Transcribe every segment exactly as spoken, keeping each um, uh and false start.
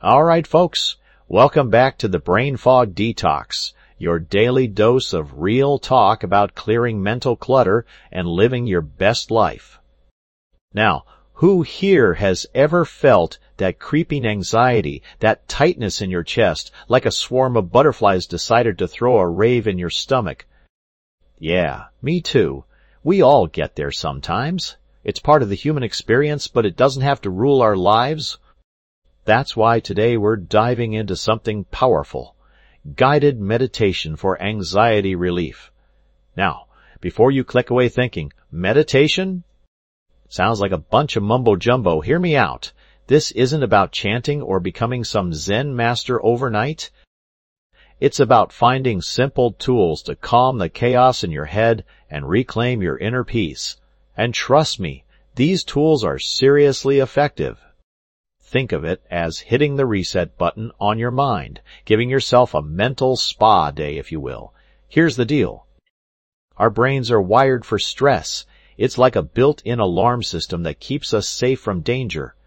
All right, folks, welcome back to the Brain Fog Detox, your daily dose of real talk about clearing mental clutter and living your best life. Now, who here has ever felt that creeping anxiety, that tightness in your chest, like a swarm of butterflies decided to throw a rave in your stomach? Yeah, me too. We all get there sometimes. It's part of the human experience, but it doesn't have to rule our lives. That's why today we're diving into something powerful. Guided meditation for anxiety relief. Now, before you click away thinking, meditation? Sounds like a bunch of mumbo-jumbo. Hear me out. This isn't about chanting or becoming some Zen master overnight. It's about finding simple tools to calm the chaos in your head and reclaim your inner peace. And trust me, these tools are seriously effective. Think of it as hitting the reset button on your mind, giving yourself a mental spa day, if you will. Here's the deal. Our brains are wired for stress. It's like a built-in alarm system that keeps us safe from danger.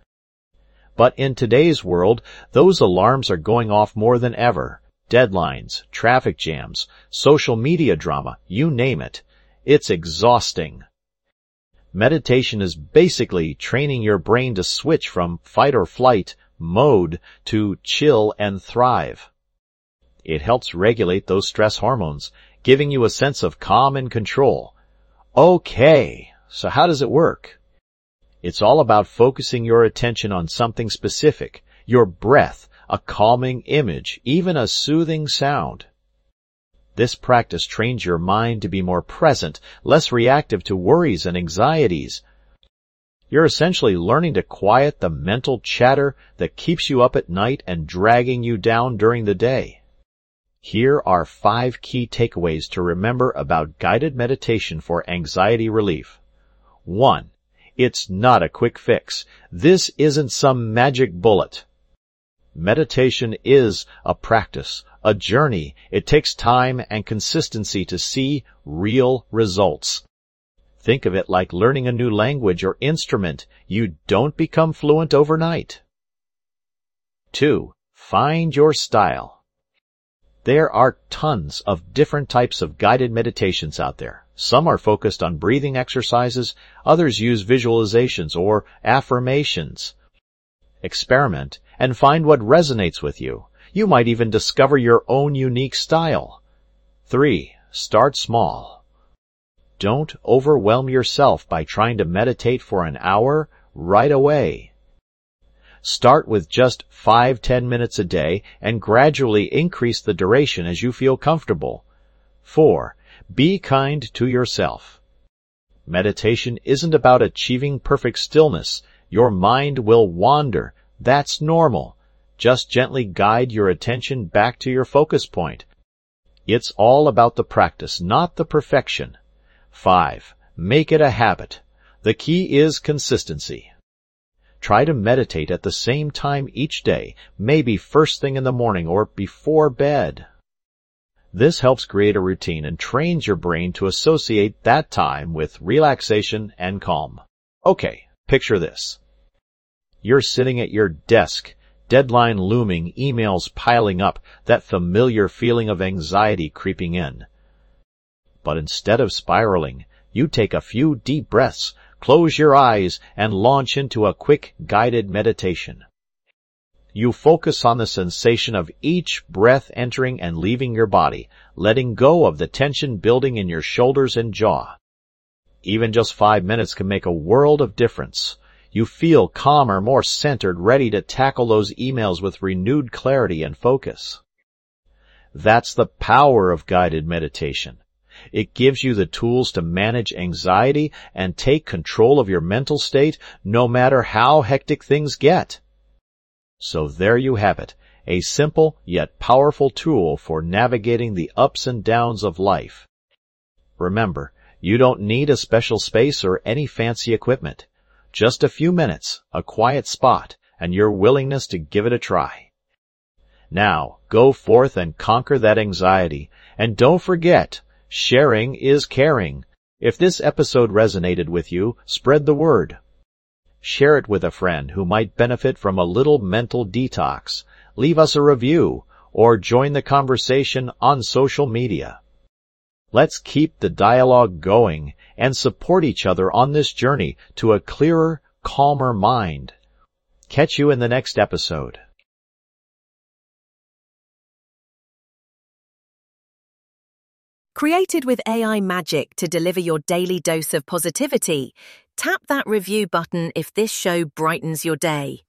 But in today's world, those alarms are going off more than ever. Deadlines, traffic jams, social media drama, you name it. It's exhausting. Meditation is basically training your brain to switch from fight or flight mode to chill and thrive. It helps regulate those stress hormones, giving you a sense of calm and control. Okay, so how does it work? It's all about focusing your attention on something specific, your breath, a calming image, even a soothing sound. This practice trains your mind to be more present, less reactive to worries and anxieties. You're essentially learning to quiet the mental chatter that keeps you up at night and dragging you down during the day. Here are five key takeaways to remember about guided meditation for anxiety relief. One, it's not a quick fix. This isn't some magic bullet. Meditation is a practice, a journey. It takes time and consistency to see real results. Think of it like learning a new language or instrument. You don't become fluent overnight. Two, find your style. There are tons of different types of guided meditations out there. Some are focused on breathing exercises, others use visualizations or affirmations. Experiment and find what resonates with you. You might even discover your own unique style. Three, start small. Don't overwhelm yourself by trying to meditate for an hour right away. Start with just five, ten minutes a day and gradually increase the duration as you feel comfortable. Four, be kind to yourself. Meditation isn't about achieving perfect stillness. Your mind will wander. That's normal. Just gently guide your attention back to your focus point. It's all about the practice, not the perfection. Five, make it a habit. The key is consistency. Try to meditate at the same time each day, maybe first thing in the morning or before bed. This helps create a routine and trains your brain to associate that time with relaxation and calm. Okay, picture this. You're sitting at your desk, deadline looming, emails piling up, that familiar feeling of anxiety creeping in. But instead of spiraling, you take a few deep breaths, close your eyes, and launch into a quick guided meditation. You focus on the sensation of each breath entering and leaving your body, letting go of the tension building in your shoulders and jaw. Even just five minutes can make a world of difference. You feel calmer, more centered, ready to tackle those emails with renewed clarity and focus. That's the power of guided meditation. It gives you the tools to manage anxiety and take control of your mental state no matter how hectic things get. So there you have it, a simple yet powerful tool for navigating the ups and downs of life. Remember, you don't need a special space or any fancy equipment. Just a few minutes, a quiet spot, and your willingness to give it a try. Now, go forth and conquer that anxiety. And don't forget, sharing is caring. If this episode resonated with you, spread the word. Share it with a friend who might benefit from a little mental detox. Leave us a review, or join the conversation on social media. Let's keep the dialogue going and support each other on this journey to a clearer, calmer mind. Catch you in the next episode. Created with A I magic to deliver your daily dose of positivity, tap that review button if this show brightens your day.